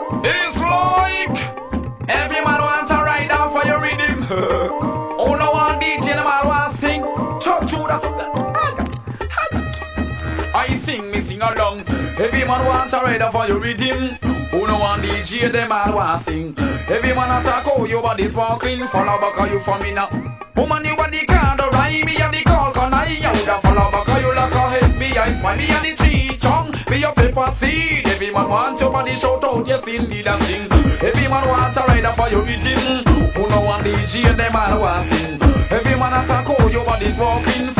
It's like every man wants a ride out for your rhythm. Oh no one DJ the man want sing. Chuck Judas I sing, me sing along. Every man wants a ride out for your rhythm. Oh no one DJ the man want sing. Every man attack oh your body sparkling. Follow back you for me now. Woman you body can't ride me and the call can I woulda follow back you like a FBI spy me and the tree chong. Be your paper seed. Every man want your body shout out yes indeed and sing. Every man wants a rider for your rhythm. Who no one DJ the man want sing. Every man attack oh your body's walking.